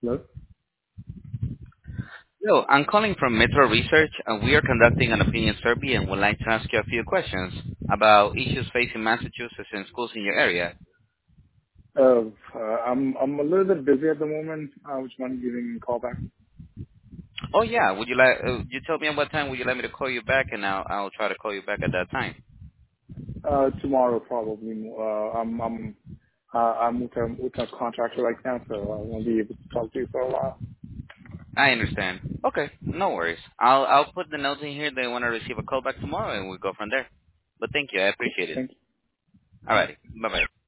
Hello? Hello, I'm calling from Metro Research, and we are conducting an opinion survey and would like to ask you a few questions about issues facing Massachusetts and schools in your area. I'm a little bit busy at the moment. Would you mind giving me a call back? Oh yeah, would you like? You tell me at what time would you like me to call you back, and I'll try to call you back at that time. Tomorrow probably. I'm with a contractor right now, so I won't be able to talk to you for a while. I understand. Okay, no worries. I'll put the notes in here that I want to receive a call back tomorrow, and we'll go from there. But thank you, I appreciate it. Thank you. Alrighty, bye bye.